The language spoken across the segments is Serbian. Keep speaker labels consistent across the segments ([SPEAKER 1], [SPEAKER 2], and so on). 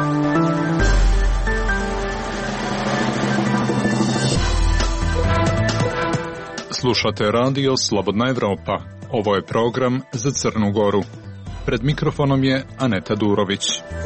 [SPEAKER 1] Slušate radio Slobodna Evropa. Ovo je program za Crnu Goru. Pred mikrofonom je Aneta Durović.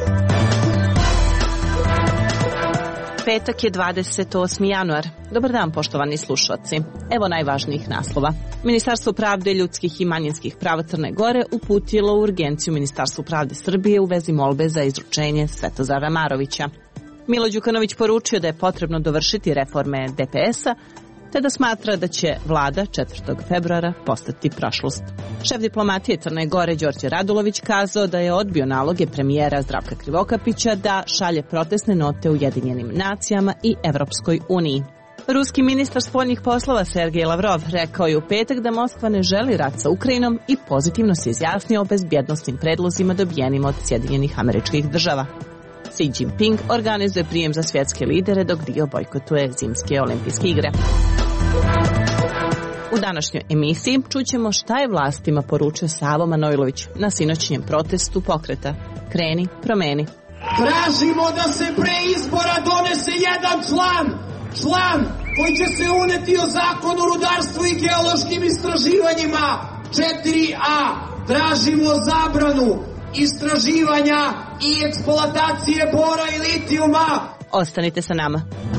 [SPEAKER 2] Petak je 28. januar. Dobar dan, poštovani slušalci. Evo najvažnijih naslova. Ministarstvo pravde, ljudskih i manjinskih prava Crne Gore uputilo urgenciju Ministarstvu pravde Srbije u vezi molbe za izručenje Svetozara Marovića. Milo Đukanović poručio da je potrebno dovršiti reforme DPS-a, te da smatra da će vlada 4. februara postati prošlost. Šef diplomatije Crne Gore Đorđe Radulović kazao da je odbio naloge premijera Zdravka Krivokapića da šalje protestne note Ujedinjenim nacijama i Evropskoj uniji. Ruski ministar spoljnih poslova Sergej Lavrov rekao je u petak da Moskva ne želi rat sa Ukrajinom i pozitivno se izjasnio o bezbjednosnim predlozima dobijenim od Sjedinjenih Američkih Država. Xi Jinping organizuje prijem za svjetske lidere dok dio bojkotuje zimske olimpijske igre. U današnjoj emisiji čućemo šta je vlastima poručio Savo Manojlović na sinoćnjem protestu pokreta Kreni, promeni.
[SPEAKER 3] Tražimo da se pre izbora donese jedan član koji će se uneti o zakonu o rudarstvu i geološkim istraživanjima. 4a. Tražimo zabranu istraživanja i eksploatacije bora i litijuma.
[SPEAKER 2] Ostanite sa nama.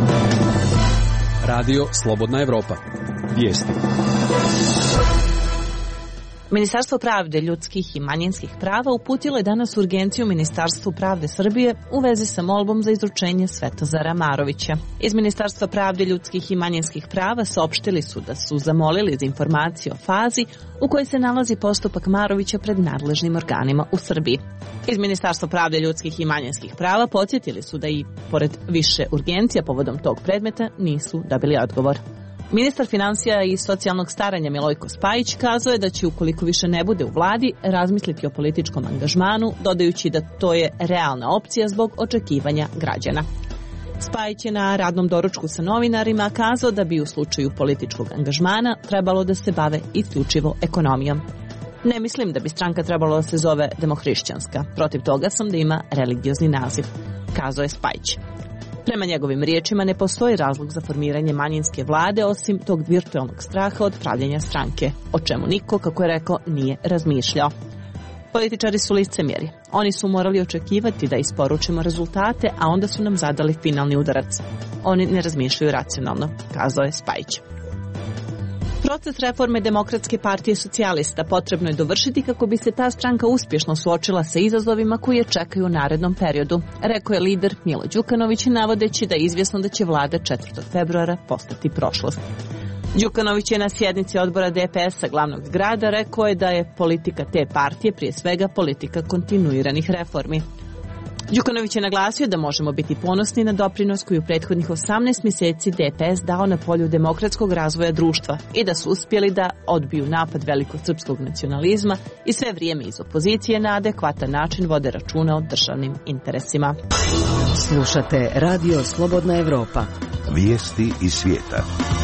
[SPEAKER 4] Radio Slobodna Evropa. Vijesti.
[SPEAKER 2] Ministarstvo pravde, ljudskih i manjinskih prava uputilo je danas urgenciju Ministarstvu pravde Srbije u vezi sa molbom za izručenje Svetozara Marovića. Iz Ministarstva pravde, ljudskih i manjinskih prava saopštili su da su zamolili za informacije o fazi u kojoj se nalazi postupak Marovića pred nadležnim organima u Srbiji. Iz Ministarstva pravde, ljudskih i manjinskih prava podsjetili su da i pored više urgencija povodom tog predmeta nisu dobili odgovor. Ministar finansija i socijalnog staranja Milojko Spajić kazao je da će, ukoliko više ne bude u vladi, razmisliti o političkom angažmanu, dodajući da to je realna opcija zbog očekivanja građana. Spajić je na radnom doručku sa novinarima kazao da bi u slučaju političkog angažmana trebalo da se bave isključivo ekonomijom. Ne mislim da bi stranka trebalo da se zove demohrišćanska. Protiv toga sam da ima religiozni naziv, kazao je Spajić. Prema njegovim riječima ne postoji razlog za formiranje manjinske vlade osim tog virtualnog straha od pravljenja stranke, o čemu niko, kako je rekao, nije razmišljao. Političari su licemjeri. Oni su morali očekivati da isporučimo rezultate, a onda su nam zadali finalni udarac. Oni ne razmišljaju racionalno, kazao je Spajić. Proces reforme Demokratske partije socijalista potrebno je dovršiti kako bi se ta stranka uspješno suočila sa izazovima koji je čekaju u narednom periodu, rekao je lider Milo Đukanović, navodeći da je izvjesno da će vlada 4. februara postati prošlost. Đukanović je na sjednici odbora DPS-a glavnog grada rekao je da je politika te partije prije svega politika kontinuiranih reformi. Đukanović je naglasio da možemo biti ponosni na doprinos koji u prethodnih 18 mjeseci DPS dao na polju demokratskog razvoja društva i da su uspjeli da odbiju napad velikosrpskog nacionalizma i sve vrijeme iz opozicije na adekvatan način vode računa o državnim interesima.
[SPEAKER 5] Slušate Radio Slobodna Evropa.
[SPEAKER 6] Vijesti iz svijeta.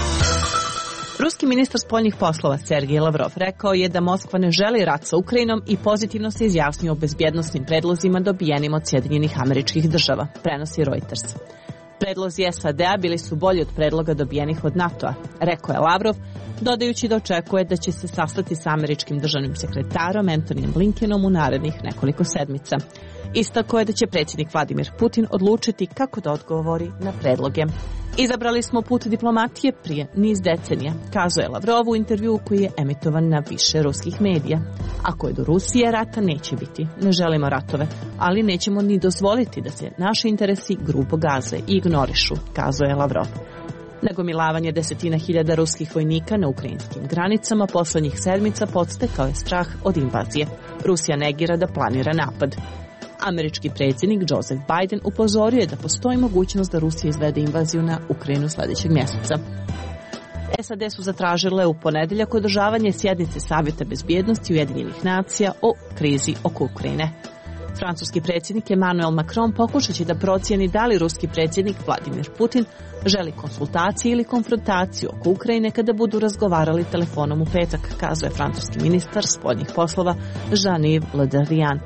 [SPEAKER 2] Ruski ministar spoljnih poslova Sergej Lavrov rekao je da Moskva ne želi rat sa Ukrajinom i pozitivno se izjasnio o bezbjednosnim predlozima dobijenim od Sjedinjenih Američkih Država, prenosi Reuters. Predlozi SAD-a bili su bolji od predloga dobijenih od NATO-a, rekao je Lavrov, dodajući da očekuje da će se sastati sa američkim državnim sekretarom Antonijem Blinkenom u narednih nekoliko sedmica. Istakao je da će predsjednik Vladimir Putin odlučiti kako da odgovori na predloge. Izabrali smo put diplomatije prije niz decenija, kazao je Lavrov u intervjuu koji je emitovan na više ruskih medija. Ako je do Rusije, rata neće biti. Ne želimo ratove, ali nećemo ni dozvoliti da se naši interesi grubo gaze i ignorišu, kazao je Lavrov. Nagomilavanje desetina hiljada ruskih vojnika na ukrajinskim granicama poslednjih sedmica podstakao je strah od invazije. Rusija negira da planira napad. Američki predsjednik Joseph Biden upozorio je da postoji mogućnost da Rusija izvede invaziju na Ukrajinu sljedećeg mjeseca. SAD su zatražile u ponedjeljak održavanje sjednice Savjeta bezbjednosti Ujedinjenih nacija o krizi oko Ukrajine. Francuski predsjednik Emmanuel Macron pokušat će da procijeni da li ruski predsjednik Vladimir Putin želi konsultacije ili konfrontaciju oko Ukrajine kada budu razgovarali telefonom u petak, kazao je francuski ministar spoljnih poslova Jean-Yves Le Drian.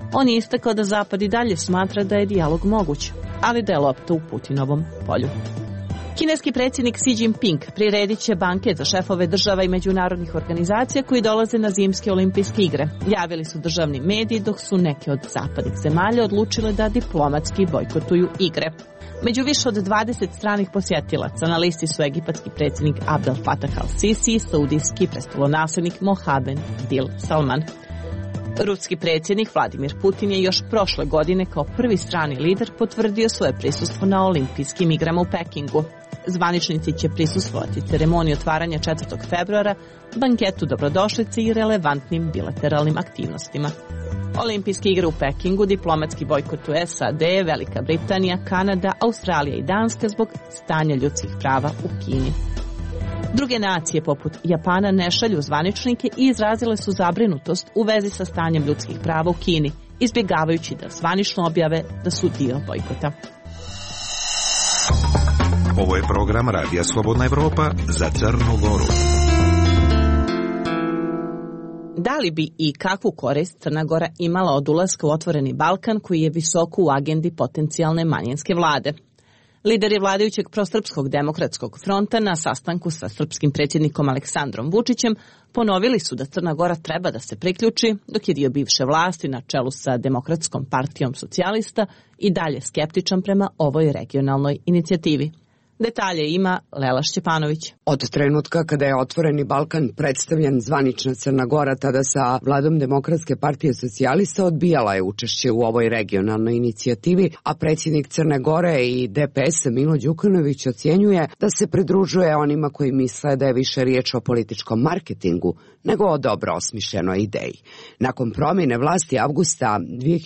[SPEAKER 2] On je istakao da Zapad i dalje smatra da je dijalog moguć, ali da je lopta u Putinovom polju. Kineski predsjednik Xi Jinping priredit će banket za šefove država i međunarodnih organizacija koji dolaze na zimske olimpijske igre. Javili su državni mediji, dok su neke od zapadnih zemalja odlučile da diplomatski bojkotuju igre. Među više od 20 stranih posjetilaca na listi su egipatski predsjednik Abdel Fattah al-Sisi i saudijski prestolonasljednik Mohammed bin Salman. Ruski predsjednik Vladimir Putin je još prošle godine kao prvi strani lider potvrdio svoje prisustvo na olimpijskim igrama u Pekingu. Zvaničnici će prisustvovati ceremoniji otvaranja 4. februara, banketu dobrodošlice i relevantnim bilateralnim aktivnostima. Olimpijske igre u Pekingu diplomatski bojkotuju SAD, Velika Britanija, Kanada, Australija i Danska zbog stanja ljudskih prava u Kini. Druge nacije poput Japana ne šalju zvaničnike i izrazile su zabrinutost u vezi sa stanjem ljudskih prava u Kini, izbjegavajući da zvanično objave da su dio bojkota.
[SPEAKER 6] Ovo je program Radija Slobodna Evropa za Crnu Goru.
[SPEAKER 2] Da li bi i kakvu korist Crna Gora imala od ulaska u Otvoreni Balkan koji je visoko u agendi potencijalne manjinske vlade? Lideri vladajućeg prosrpskog demokratskog fronta na sastanku sa srpskim predsjednikom Aleksandrom Vučićem ponovili su da Crna Gora treba da se priključi, dok je dio bivše vlasti na čelu sa Demokratskom partijom socijalista i dalje skeptičan prema ovoj regionalnoj inicijativi. Detalje ima Lela Šćepanović.
[SPEAKER 7] Od trenutka kada je Otvoreni Balkan predstavljen, zvanična Crna Gora tada sa vladom Demokratske partije socijalista odbijala je učešće u ovoj regionalnoj inicijativi, a predsjednik Crne Gore i DPS Milo Đukanović ocjenjuje da se pridružuje onima koji misle da je više riječ o političkom marketingu nego o dobro osmišljenoj ideji. Nakon promjene vlasti avgusta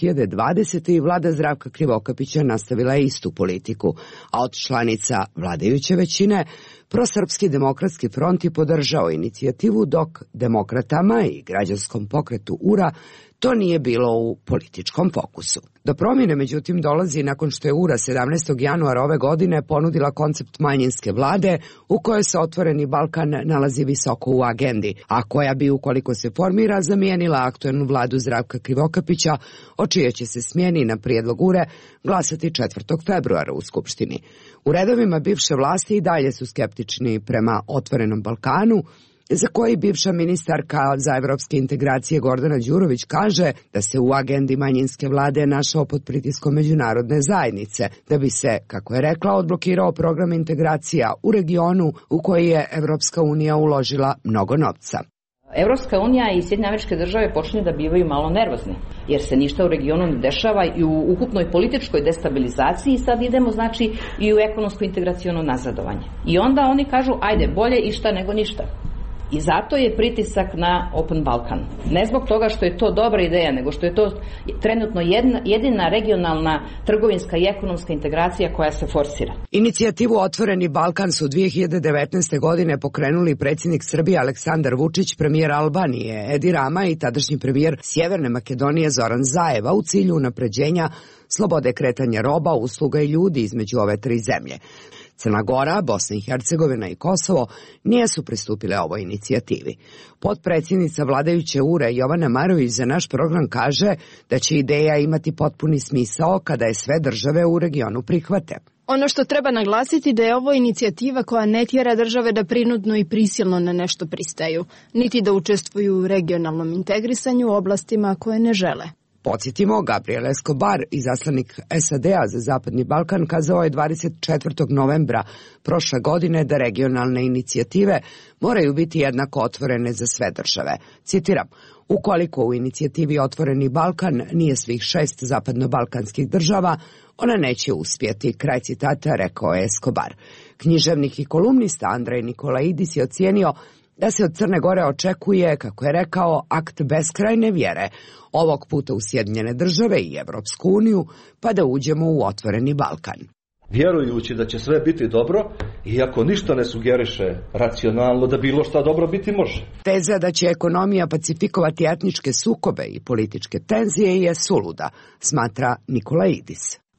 [SPEAKER 7] 2020. vlada Zdravka Krivokapića nastavila je istu politiku, a od članica vladajuće većine Prosrpski demokratski front je podržao inicijativu, dok demokratama i građanskom pokretu URA to nije bilo u političkom fokusu. Do promjene, međutim, dolazi nakon što je URA 17. januara ove godine ponudila koncept manjinske vlade u kojoj se Otvoreni Balkan nalazi visoko u agendi, a koja bi, ukoliko se formira, zamijenila aktuelnu vladu Zdravka Krivokapića, o čijoj će se smjeni na prijedlog URE glasati 4. februara u Skupštini. U redovima bivše vlasti i dalje su skeptični prema Otvorenom Balkanu, za koji bivša ministarka za evropske integracije Gordana Đurović kaže da se u agendi manjinske vlade našao pod pritiskom međunarodne zajednice, da bi se, kako je rekla, odblokirao program integracija u regionu u koji je Evropska unija uložila mnogo novca.
[SPEAKER 8] Evropska unija i Sjedinjene Američke Države počinju da bivaju malo nervozni, jer se ništa u regionu ne dešava i u ukupnoj političkoj destabilizaciji sad idemo, znači, i u ekonomsko integraciono nazadovanje. I onda oni kažu, ajde, bolje išta nego ništa. I zato je pritisak na Open Balkan. Ne zbog toga što je to dobra ideja, nego što je to trenutno jedina regionalna trgovinska i ekonomska integracija koja se forsira.
[SPEAKER 7] Inicijativu Otvoreni Balkan su 2019. godine pokrenuli predsjednik Srbije Aleksandar Vučić, premijer Albanije Edi Rama i tadašnji premijer Sjeverne Makedonije Zoran Zaeva u cilju unapređenja slobode kretanja roba, usluga i ljudi između ove tri zemlje. Crna Gora, Bosna i Hercegovina i Kosovo nisu pristupile ovoj inicijativi. Potpredsjednica vladajuće URE Jovana Marović za naš program kaže da će ideja imati potpuni smisao kada je sve države u regionu prihvate.
[SPEAKER 9] Ono što treba naglasiti da je ovo inicijativa koja ne tjera države da prinudno i prisilno na nešto pristaju, niti da učestvuju u regionalnom integrisanju u oblastima koje ne žele.
[SPEAKER 7] Podsjetimo, Gabriel Escobar, izaslanik SAD-a za Zapadni Balkan, kazao je 24. novembra prošle godine da regionalne inicijative moraju biti jednako otvorene za sve države. Citiram, ukoliko u inicijativi Otvoreni Balkan nije svih 6 zapadno-balkanskih država, ona neće uspjeti, kraj citata, rekao je Escobar. Književnik i kolumnista Andrej Nikolaidis je ocijenio da se od Crne Gore očekuje, kako je rekao, akt beskrajne vjere, ovog puta u Sjedinjene Države i Evropsku uniju, pa da uđemo u Otvoreni Balkan.
[SPEAKER 10] Vjerujući da će sve biti dobro, iako ništa ne sugeriše racionalno da bilo šta dobro biti može.
[SPEAKER 7] Teza da će ekonomija pacifikovati etničke sukobe i političke tenzije je suluda, smatra Nikolaidis.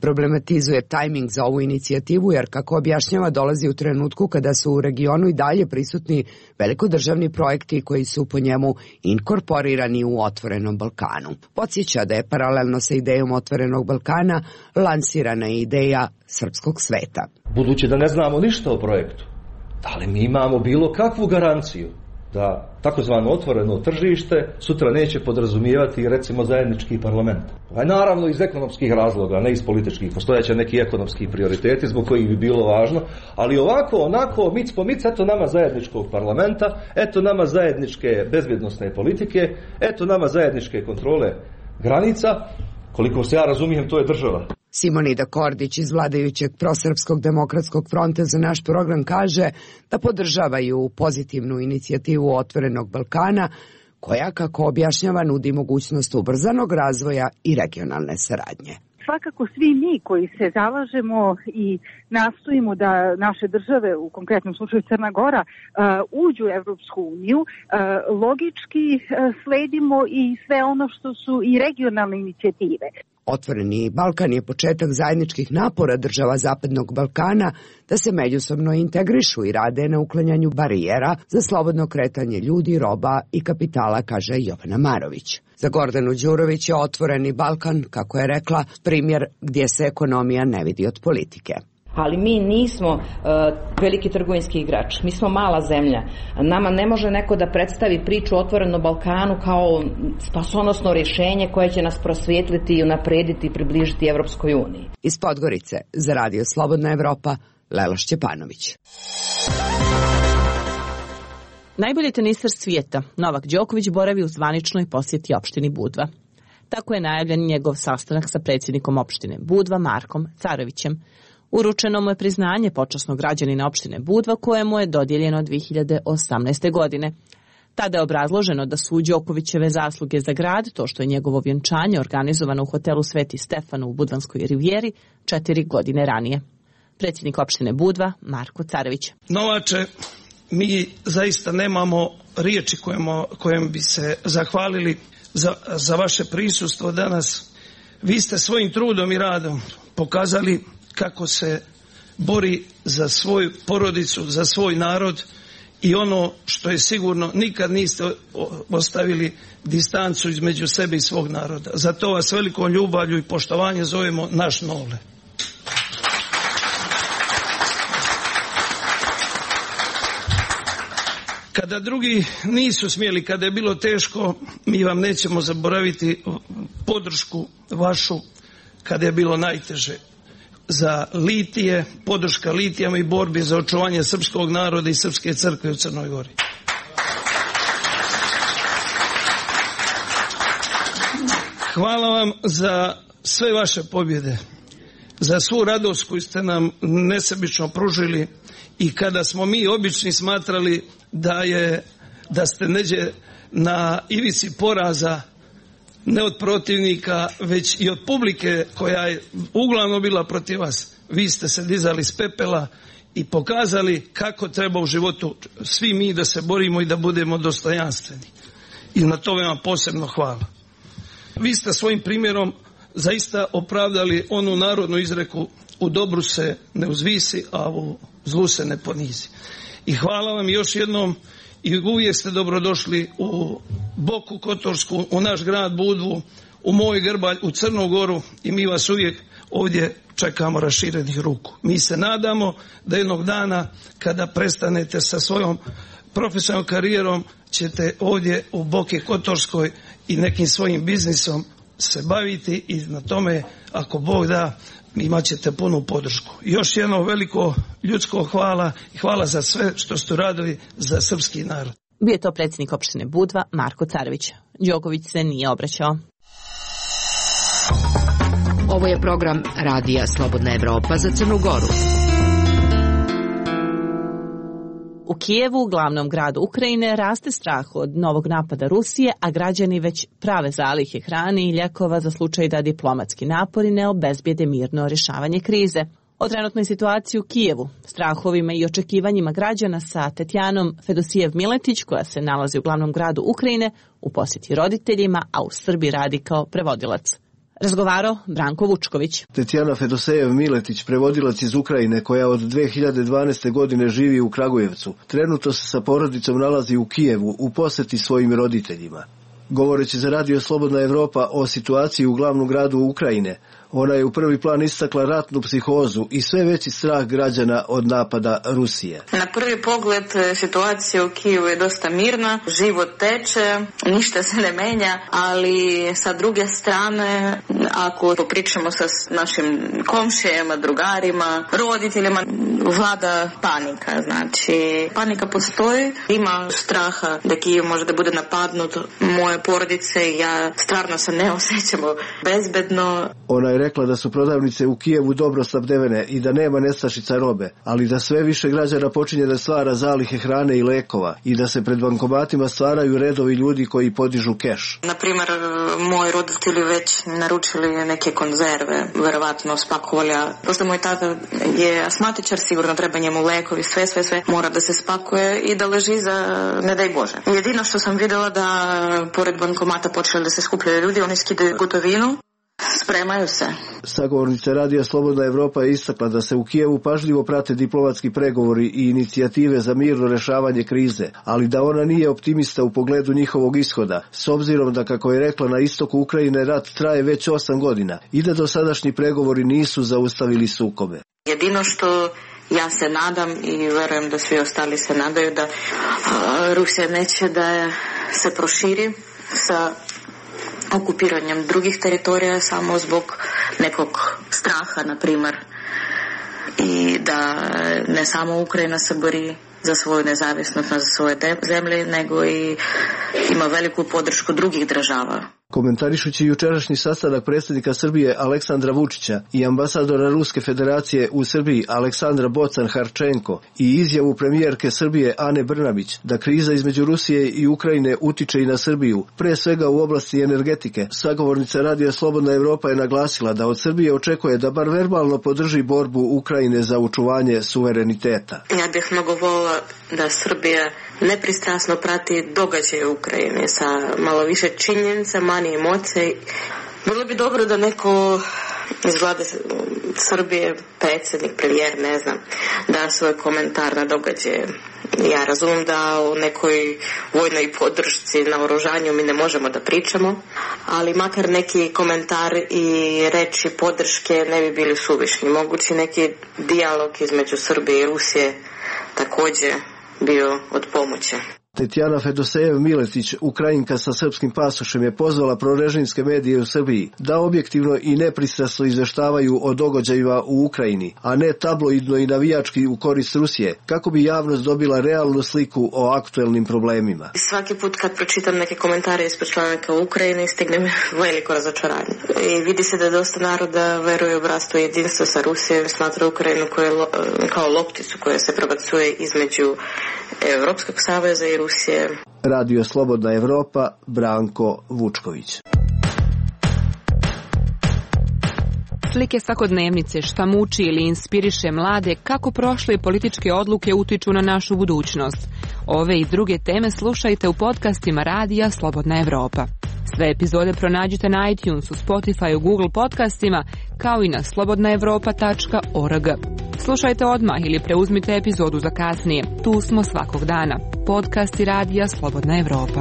[SPEAKER 7] Problematizuje tajming za ovu inicijativu jer, kako objašnjava, dolazi u trenutku kada su u regionu i dalje prisutni velikodržavni projekti koji su po njemu inkorporirani u Otvorenom Balkanu. Podsjeća da je paralelno sa idejom Otvorenog Balkana lansirana ideja srpskog sveta.
[SPEAKER 10] Budući da ne znamo ništa o projektu, da li mi imamo bilo kakvu garanciju da takozvano otvoreno tržište sutra neće podrazumijevati recimo zajednički parlament. Naravno iz ekonomskih razloga, ne iz političkih, postojeće neki ekonomski prioriteti zbog kojih bi bilo važno, ali ovako, onako, mic po mic, eto nama zajedničkog parlamenta, eto nama zajedničke bezbjednosne politike, eto nama zajedničke kontrole granica, koliko se ja razumijem, to je država.
[SPEAKER 7] Simonida Kordić iz vladajućeg Prosrpskog demokratskog fronta za naš program kaže da podržavaju pozitivnu inicijativu Otvorenog Balkana, koja, kako objašnjava, nudi mogućnost ubrzanog razvoja i regionalne saradnje.
[SPEAKER 11] Svakako svi mi koji se zalažemo i nastojimo da naše države, u konkretnom slučaju Crna Gora, uđu u Evropsku uniju, logički sledimo i sve ono što su i regionalne inicijative.
[SPEAKER 7] Otvoreni Balkan je početak zajedničkih napora država Zapadnog Balkana da se međusobno integrišu i rade na uklanjanju barijera za slobodno kretanje ljudi, roba i kapitala, kaže Jovana Marović. Za Gordanu Đurović je Otvoreni Balkan, kako je rekla, primjer gdje se ekonomija ne vidi od politike.
[SPEAKER 8] Ali mi nismo veliki trgovinski igrač, mi smo mala zemlja. Nama ne može neko da predstavi priču o Otvorenom Balkanu kao spasonosno rješenje koje će nas prosvijetliti, unaprediti i približiti Evropskoj uniji.
[SPEAKER 7] Iz Podgorice za Radio Slobodna Evropa, Lela Šćepanović.
[SPEAKER 2] Najbolji teniser svijeta, Novak Đoković, boravi u zvaničnoj posjeti opštini Budva. Tako je najavljen njegov sastanak sa predsjednikom opštine Budva, Markom Carovićem. Uručeno mu je priznanje počasnog građanina opštine Budva, kojemu je dodijeljeno 2018. godine. Tada je obrazloženo da su Đokovićeve zasluge za grad, to što je njegovo vjenčanje organizovano u hotelu Sveti Stefan u Budvanskoj rivijeri 4 godine ranije. Predsjednik opštine Budva, Marko Carović.
[SPEAKER 12] Novače, mi zaista nemamo riječi kojem bi se zahvalili za vaše prisustvo danas. Vi ste svojim trudom i radom pokazali kako se bori za svoju porodicu, za svoj narod i ono što je sigurno, nikad niste ostavili distancu između sebe i svog naroda. Zato vas velikom ljubavlju i poštovanjem zovemo naš Nole. Kada drugi nisu smjeli, kada je bilo teško, mi vam nećemo zaboraviti podršku vašu kada je bilo najteže. Za litije, podrška litijama i borbi za očuvanje srpskog naroda i srpske crkve u Crnoj Gori. Hvala vam za sve vaše pobjede, za svu radost koju ste nam nesebično pružili i kada smo mi obični smatrali da ste neđe na ivici poraza, ne od protivnika, već i od publike koja je uglavnom bila protiv vas. Vi ste se dizali s pepela i pokazali kako treba u životu svi mi da se borimo i da budemo dostojanstveni. I na tome vam posebno hvala. Vi ste svojim primjerom zaista opravdali onu narodnu izreku: u dobru se ne uzvisi, a u zlu se ne ponizi. I hvala vam još jednom i uvijek ste dobrodošli u Boku Kotorsku, u naš grad Budvu, u moj Grbalj, u Crnu Goru i mi vas uvijek ovdje čekamo raširenih ruku. Mi se nadamo da jednog dana kada prestanete sa svojom profesionalnom karijerom ćete ovdje u Boki Kotorskoj i nekim svojim biznisom se baviti i na tome, ako Bog da, imat ćete punu podršku. Još jedno veliko ljudsko hvala i hvala za sve što ste radili za srpski narod.
[SPEAKER 2] Bio je to predsjednik opštine Budva, Marko Carović. Đoković se nije obraćao.
[SPEAKER 5] Ovo je program Radija Slobodna Evropa za Crnu Goru.
[SPEAKER 2] U Kijevu, glavnom gradu Ukrajine, raste strah od novog napada Rusije, a građani već prave zalihe hrane i ljekova za slučaj da diplomatski napori ne obezbijede mirno rješavanje krize. O trenutnoj situaciji u Kijevu, strahovima i očekivanjima građana sa Tetjanom Fedosijev-Miletić, koja se nalazi u glavnom gradu Ukrajine, u posjeti roditeljima, a u Srbiji radi kao prevodilac. razgovarao Branko Vučković.
[SPEAKER 13] Tetjana Fedosejev-Miletić, prevodilac iz Ukrajine koja od 2012. godine živi u Kragujevcu, trenutno se sa porodicom nalazi u Kijevu u poseti svojim roditeljima. Govoreći za Radio Slobodna Evropa o situaciji u glavnom gradu Ukrajine, ona je u prvi plan istakla ratnu psihozu i sve veći strah građana od napada Rusije.
[SPEAKER 14] Na prvi pogled situacija u Kijevu je dosta mirna, život teče, ništa se ne menja, ali sa druge strane, ako popričamo sa našim komšijama, drugarima, roditeljima, vlada panika. Znači, panika postoji, ima straha da Kijev može da bude napadnut. Moje porodice i ja stvarno se ne osjećamo bezbedno.
[SPEAKER 13] Ona je rekla da su prodavnice u Kijevu dobro snabdevene i da nema nestašica robe, ali da sve više građana počinje da stvara zalihe hrane i lekova i da se pred bankomatima stvaraju redovi ljudi koji podižu keš.
[SPEAKER 14] Naprimjer, moji roditelji već naručili neke konzerve, verovatno spakovali, pošto moj tata je asmatičar, sigurno treba njemu lekovi, sve mora da se spakuje i da leži za ne daj Bože. Jedino što sam vidjela da pored bankomata počeli da se skupljaju ljudi, oni skidaju gotovinu, spremaju se.
[SPEAKER 13] Sagovornica Radija Slobodna Evropa je istakla da se u Kijevu pažljivo prate diplomatski pregovori i inicijative za mirno rešavanje krize, ali da ona nije optimista u pogledu njihovog ishoda, s obzirom da, kako je rekla, na istoku Ukrajine rat traje već 8 godina i da dosadašnji pregovori nisu zaustavili sukobe.
[SPEAKER 14] Jedino što ja se nadam i verujem da svi ostali se nadaju da Rusija neće da se proširi sa okupiranjem drugih teritorija samo zbog nekog straha, na primjer, i da ne samo Ukrajina se bori za svoju nezavisnost, za svoje zemlje, nego i ima veliku podršku drugih država.
[SPEAKER 13] Komentarišući jučerašnji sastanak predsjednika Srbije Aleksandra Vučića i ambasadora Ruske federacije u Srbiji Aleksandra Bocan-Harčenko i izjavu premijerke Srbije Ane Brnabić da kriza između Rusije i Ukrajine utiče i na Srbiju, pre svega u oblasti energetike, sagovornica Radija Slobodna Evropa je naglasila da od Srbije očekuje da bar verbalno podrži borbu Ukrajine za očuvanje suvereniteta.
[SPEAKER 14] Ja bih mnogo volila da Srbija nepristrasno prati događaje u Ukrajini sa malo više činjenica, manje emocije. Bilo bi dobro da neko iz vlade Srbije, predsjednik, premijer, ne znam, da svoj komentar na događaje. Ja razumijem da o nekoj vojnoj podršci na oružanju mi ne možemo da pričamo, ali makar neki komentar i reči podrške ne bi bili suvišni. Mogući neki dijalog između Srbije i Rusije također bio od pomoći.
[SPEAKER 13] Tetjana Fedosejev-Miletić, Ukrajinka sa srpskim pasošem, je pozvala prorežimske medije u Srbiji da objektivno i nepristrasno izveštavaju o događajima u Ukrajini, a ne tabloidno i navijački u korist Rusije, kako bi javnost dobila realnu sliku o aktuelnim problemima.
[SPEAKER 14] Svaki put kad pročitam neke komentare ispod članaka u Ukrajini, stigne mi veliko razočaranje. I vidi se da dosta naroda veruje u bratstvo i jedinstvo sa Rusijom, smatra Ukrajinu kao lopticu koja se prebacuje između Evropskog saveza i Rusije.
[SPEAKER 13] Radio Slobodna Evropa, Branko Vučković.
[SPEAKER 15] Slike svakodnevnice, šta muči ili inspiriše mlade, kako prošle političke odluke utiču na našu budućnost. Ove i druge teme slušajte u podcastima Radija Slobodna Evropa. Sve epizode pronađite na iTunesu, Spotify, Google podcastima, kao i na slobodnaevropa.org. Slušajte odmah ili preuzmite epizodu za kasnije. Tu smo svakog dana. Podcasti Radija Slobodna Evropa.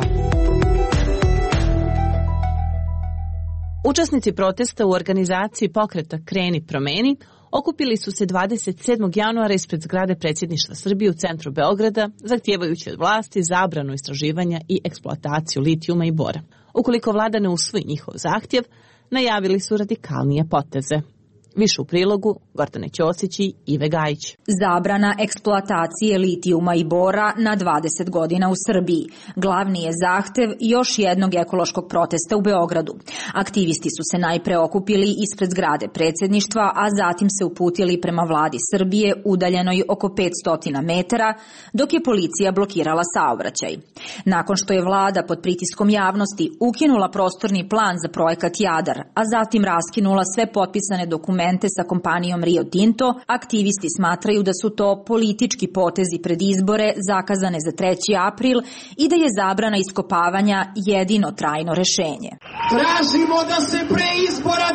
[SPEAKER 2] Učesnici protesta u organizaciji pokreta Kreni promeni okupili su se 27. januara ispred zgrade predsjedništva Srbije u centru Beograda, zahtijevajući od vlasti zabranu istraživanja i eksploataciju litijuma i bora. Ukoliko vlada ne usvoji njihov zahtjev, najavili su radikalnije poteze. Više u prilogu Gordane Ćosić i Ive Gajić.
[SPEAKER 16] Zabrana eksploatacije litijuma i bora na 20 godina u Srbiji. Glavni je zahtev još jednog ekološkog protesta u Beogradu. Aktivisti su se najpre okupili ispred zgrade predsjedništva, a zatim se uputili prema vladi Srbije udaljenoj oko 500 metara, dok je policija blokirala saobraćaj. Nakon što je vlada pod pritiskom javnosti ukinula prostorni plan za projekat Jadar, a zatim raskinula sve potpisane dokumente sa kompanijom Rio Tinto, aktivisti smatraju da su to politički potezi pred izbore zakazane za 3. april i da je zabrana iskopavanja jedino trajno rešenje.
[SPEAKER 3] Tražimo da se pre izbora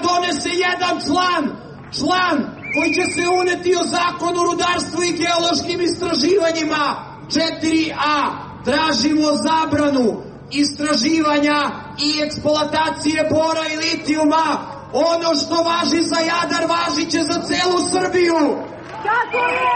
[SPEAKER 3] član koji će se uneti o zakonu o rudarstvu i geološkim istraživanjima. 4a. Tražimo zabranu istraživanja i eksploatacije bora i litijuma. Ono što važi za Jadar, važi će za celu Srbiju. Tako je!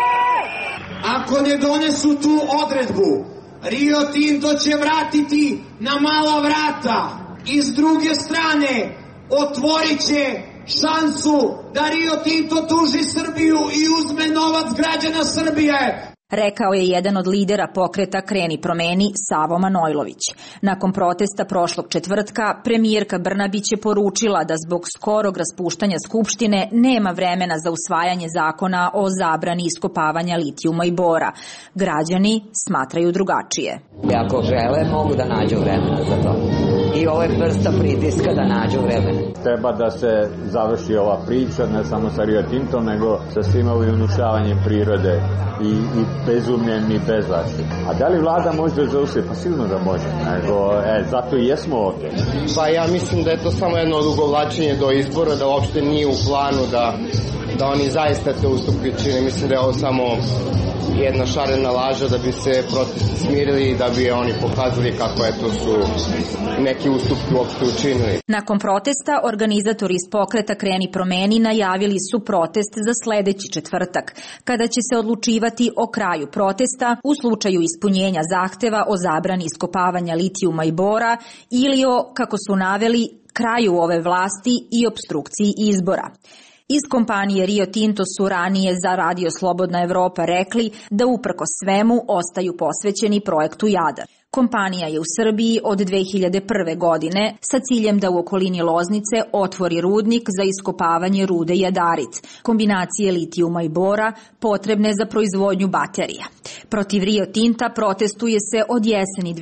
[SPEAKER 3] Ako ne donesu tu odredbu, Rio Tinto će vratiti na mala vrata i s druge strane otvorit će šansu da Rio Tinto tuži Srbiju i uzme novac građana Srbije.
[SPEAKER 16] Rekao je jedan od lidera pokreta Kreni promeni, Savo Manojlović. Nakon protesta prošlog četvrtka, premijerka Brnabić je poručila da zbog skorog raspuštanja Skupštine nema vremena za usvajanje zakona o zabrani iskopavanja litijuma i bora. Građani smatraju drugačije.
[SPEAKER 17] Ako žele, mogu da nađu vremena za to. I ovo je vrsta pritiska da nađu vremena.
[SPEAKER 18] Treba da se završi ova priča, ne samo sa Rio Tintom, nego sa svim ovim unušavanjem prirode i bezumljem i bezvlašćem. A da li vlada može da zaustavi? Pa sigurno da može. Zato i jesmo ovdje.
[SPEAKER 19] Pa ja mislim da je to samo jedno odugovlačenje do izbora, da uopšte nije u planu da oni zaista te ustupke čine. Mislim da je ovo samo jedna šarena laža da bi se protesti smirili i da bi oni pokazali kako su neki ustupki uopšte učinili.
[SPEAKER 16] Nakon protesta, organizatori iz pokreta Kreni promeni najavili su protest za sledeći četvrtak, kada će se odlučivati o kraju protesta u slučaju ispunjenja zahteva o zabrani iskopavanja litijuma i bora ili o, kako su naveli, kraju ove vlasti i opstrukciji izbora. Iz kompanije Rio Tinto su ranije za Radio Slobodna Evropa rekli da uprkos svemu ostaju posvećeni projektu Jadar. Kompanija je u Srbiji od 2001. godine sa ciljem da u okolini Loznice otvori rudnik za iskopavanje rude jadarit, kombinacije litijuma i bora potrebne za proizvodnju baterija. Protiv Rio Tinta protestuje se od jeseni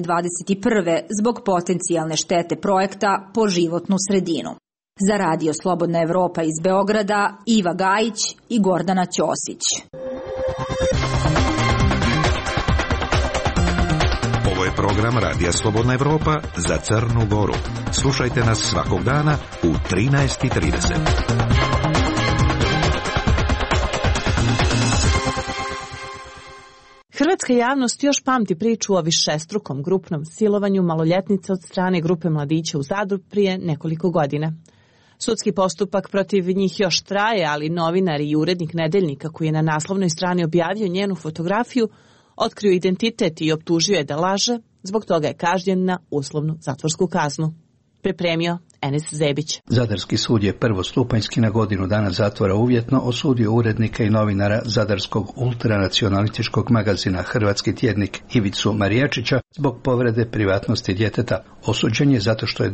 [SPEAKER 16] 2021. zbog potencijalne štete projekta po životnu sredinu. Za Radio Slobodna Evropa iz Beograda, Iva Gajić i Gordana Ćosić.
[SPEAKER 6] Ovo je program Radija Slobodna Evropa za Crnu Goru. Slušajte nas svakog dana u 13:30.
[SPEAKER 2] Hrvatska javnost još pamti priču o višestrukom grupnom silovanju maloljetnice od strane grupe mladića u Zadru prije nekoliko godina. Sudski postupak protiv njih još traje, ali novinar i urednik Nedeljnika koji je na naslovnoj strani objavio njenu fotografiju, otkrio identitet i optužio je da laže, zbog toga je kažnjen na uslovnu zatvorsku kaznu. Pripremio Enis Zebić.
[SPEAKER 20] Zadarski sud je prvostupanjski na godinu dana zatvora uvjetno osudio urednika i novinara zadarskog ultranacionalističkog magazina Hrvatski tjednik Ivicu Marijačića zbog povrede privatnosti djeteta. Osuđen je zato što je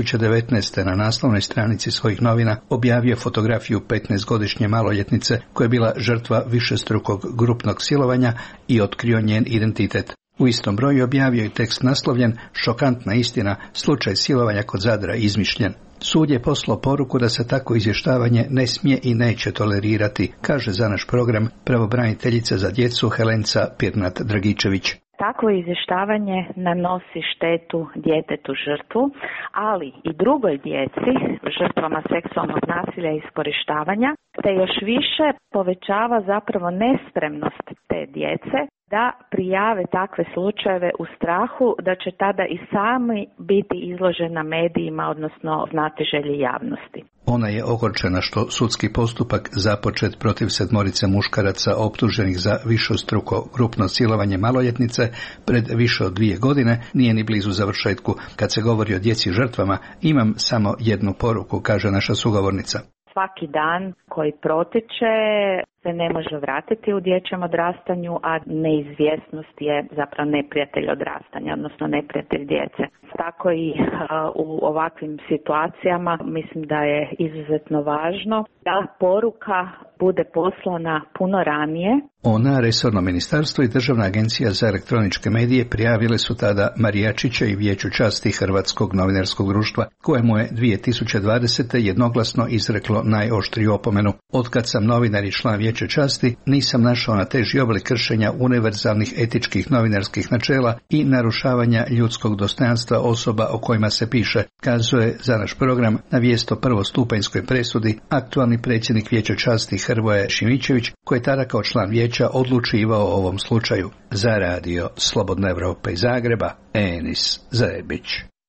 [SPEAKER 20] 2019. na naslovnoj stranici svojih novina objavio fotografiju 15-godišnje maloljetnice koja je bila žrtva višestrukog grupnog silovanja i otkrio njen identitet. U istom broju objavio i tekst naslovljen "Šokantna istina, slučaj silovanja kod Zadra izmišljen". Sud je poslao poruku da se takvo izvještavanje ne smije i neće tolerirati, kaže za naš program pravobraniteljica za djecu Helenca Pirnat-Dragičević.
[SPEAKER 21] Takvo izvještavanje nanosi štetu djetetu žrtvu, ali i drugoj djeci, žrtvama seksualnog nasilja i iskorištavanja, te još više povećava zapravo nespremnost te djece da prijave takve slučajeve u strahu da će tada i sami biti izložena medijima, odnosno znatiželji javnosti.
[SPEAKER 20] Ona je ogorčena što sudski postupak započet protiv 7 muškaraca optuženih za višestruko grupno silovanje maloljetnice pred više od 2 godine nije ni blizu završetku. Kad se govori o djeci žrtvama, imam samo jednu poruku, kaže naša sugovornica.
[SPEAKER 21] Svaki dan koji protiče se ne može vratiti u dječjem odrastanju, a neizvjesnost je zapravo neprijatelj odrastanja, odnosno neprijatelj djece. Tako i u ovakvim situacijama mislim da je izuzetno važno da poruka bude poslana puno ranije
[SPEAKER 20] Ona, resorno ministarstvo i Državna agencija za elektroničke medije prijavile su tada Marijačića i Vijeću časti Hrvatskog novinarskog društva, kojemu je 2020. jednoglasno izreklo najoštriju opomenu. Otkad sam novinar i član Vijeća časti, nisam našao na teži oblik kršenja univerzalnih etičkih novinarskih načela i narušavanja ljudskog dostojanstva osoba o kojima se piše, kazuje za naš program na vijest o prvostupanjskoj presudi aktualni predsjednik Vijeća časti Hrvoje Šimičević, koji je tada kao član Vijeća odlučivao o ovom slučaju. Za radio Slobodna Evropa iz Zagreba, Enis Zajebić.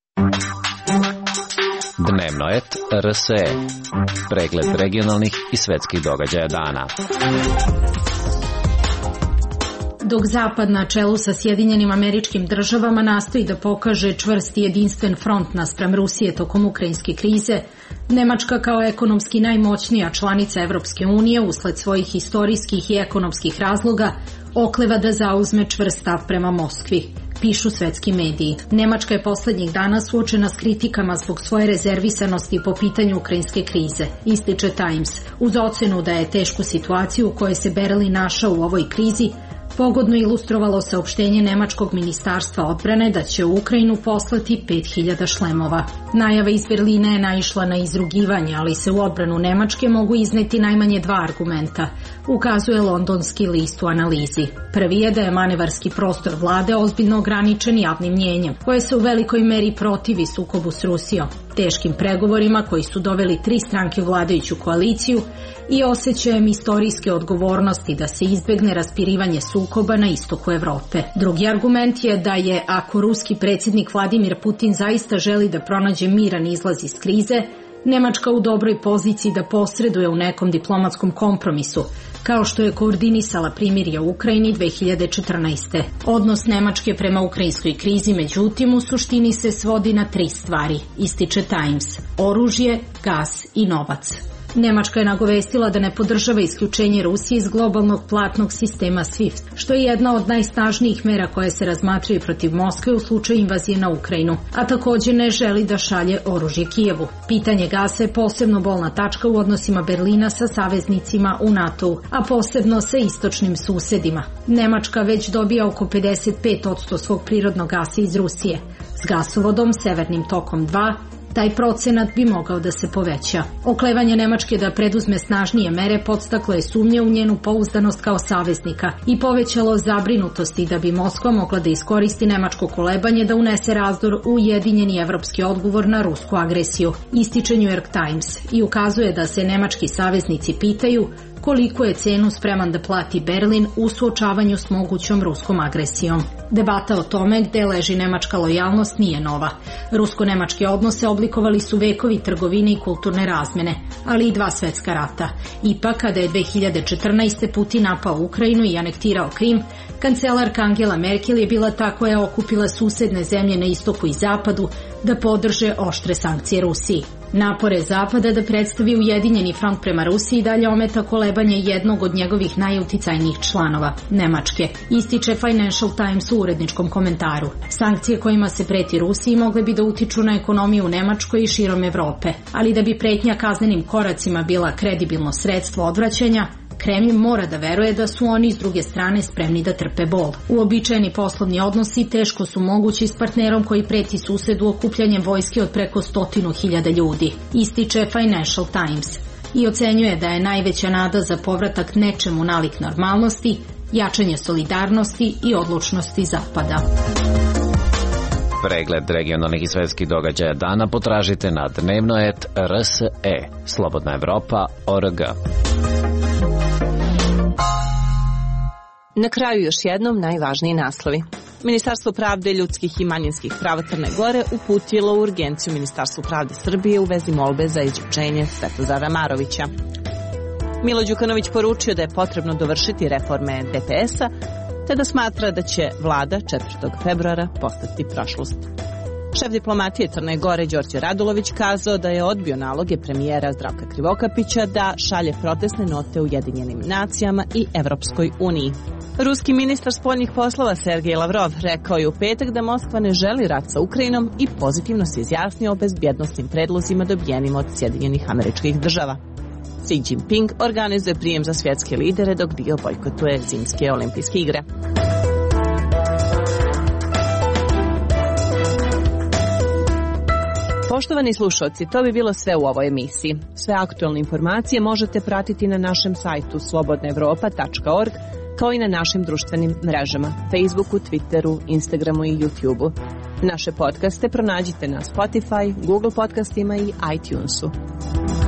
[SPEAKER 1] Dnevno et RSE. Pregled regionalnih i svetskih događaja dana.
[SPEAKER 22] Dok Zapad na čelu sa Sjedinjenim Američkim Državama nastoji da pokaže čvrst i jedinstven front naspram Rusije tokom ukrajinske krize, Nemačka kao ekonomski najmoćnija članica Evropske unije usled svojih historijskih i ekonomskih razloga okleva da zauzme čvrst stav prema Moskvi, pišu svetski mediji. Nemačka je poslednjih dana suočena s kritikama zbog svoje rezervisanosti po pitanju ukrajinske krize, ističe Times, uz ocenu da je tešku situaciju u kojoj se Berlin našao u ovoj krizi pogodno ilustrovalo saopštenje Nemačkog ministarstva odbrane da će u Ukrajinu poslati 5000 šlemova. Najava iz Berlina je naišla na izrugivanje, ali se u odbranu Nemačke mogu izneti najmanje dva argumenta, ukazuje londonski list u analizi. Prvi je da je manevarski prostor vlade ozbiljno ograničen javnim mnjenjem, koje se u velikoj meri protivi sukobu s Rusijom, teškim pregovorima koji su doveli 3 stranke u vladajuću koaliciju i osjećajem istorijske odgovornosti da se izbegne raspirivanje sukoba na istoku Evrope. Drugi argument je da je, ako ruski predsjednik Vladimir Putin zaista želi da pronađe miran izlaz iz krize, Nemačka u dobroj poziciji da posreduje u nekom diplomatskom kompromisu, kao što je koordinisala primirje u Ukrajini 2014. Odnos Nemačke prema ukrajinskoj krizi, međutim, u suštini se svodi na 3 stvari, ističe Times: oružje, gas i novac. Nemačka je nagovestila da ne podržava isključenje Rusije iz globalnog platnog sistema SWIFT, što je jedna od najsnažnijih mera koje se razmatraju protiv Moskve u slučaju invazije na Ukrajinu, a također ne želi da šalje oružje Kijevu. Pitanje gasa je posebno bolna tačka u odnosima Berlina sa saveznicima u NATO-u, a posebno sa istočnim susedima. Nemačka već dobija oko 55% svog prirodnog gasa iz Rusije. S gasovodom Severnim tokom 2 taj procenat bi mogao da se poveća. Oklevanje Nemačke da preduzme snažnije mere podstaklo je sumnje u njenu pouzdanost kao saveznika i povećalo zabrinutosti da bi Moskva mogla da iskoristi nemačko kolebanje da unese razdor u ujedinjeni evropski odgovor na rusku agresiju, ističe New York Times, i ukazuje da se nemački saveznici pitaju koliko je cenu spreman da plati Berlin u suočavanju s mogućom ruskom agresijom. Debata o tome gde leži nemačka lojalnost nije nova. Rusko-nemačke odnose oblikovali su vekovi trgovine i kulturne razmene, ali i 2 svetska rata. Ipak, kada je 2014. Putin napao Ukrajinu i anektirao Krim, kancelarka Angela Merkel je bila ta koja je okupila susedne zemlje na istoku i zapadu da podrže oštre sankcije Rusiji. Napore Zapada da predstavi ujedinjeni front prema Rusiji dalje ometa kolebanje jednog od njegovih najuticajnijih članova, Nemačke, ističe Financial Times u uredničkom komentaru. Sankcije kojima se preti Rusiji mogle bi da utiču na ekonomiju u Nemačkoj i širom Evrope, ali da bi pretnja kaznenim koracima bila kredibilno sredstvo odvraćanja, Kremlj mora da veruje da su oni s druge strane spremni da trpe bol. Uobičajeni poslovni odnosi teško su mogući s partnerom koji preti susedu okupljanjem vojske od preko 100.000 ljudi, ističe Financial Times, i ocenjuje da je najveća nada za povratak nečemu nalik normalnosti, jačanje solidarnosti i odlučnosti Zapada.
[SPEAKER 1] Pregled regionalnih i svetskih događaja dana potražite na dnevnoet.rse, Slobodna Evropa.org.
[SPEAKER 2] Na kraju još jednom najvažniji naslovi. Ministarstvo pravde, ljudskih i manjinskih prava Crne Gore uputilo u urgenciju Ministarstvu pravde Srbije u vezi molbe za izručenje Svetozara Marovića. Milo Đukanović poručio da je potrebno dovršiti reforme DPS-a, te da smatra da će vlada 4. februara postati prošlost. Šef diplomatije Crne Gore Đorđe Radulović kazao da je odbio naloge premijera Zdravka Krivokapića da šalje protestne note Ujedinjenim nacijama i Evropskoj uniji. Ruski ministar spoljnih poslova Sergej Lavrov rekao je u petak da Moskva ne želi rat sa Ukrajinom i pozitivno se izjasnio o bezbjednosnim predlozima dobijenim od Sjedinjenih Američkih Država. Xi Jinping organizuje prijem za svjetske lidere dok dio bojkotuje zimske olimpijske igre. Poštovani slušalci, to bi bilo sve u ovoj emisiji. Sve aktualne informacije možete pratiti na našem sajtu slobodnaevropa.org, kao i na našim društvenim mrežama, Facebooku, Twitteru, Instagramu i YouTubeu. Naše podcaste pronađite na Spotify, Google podcastima i iTunesu.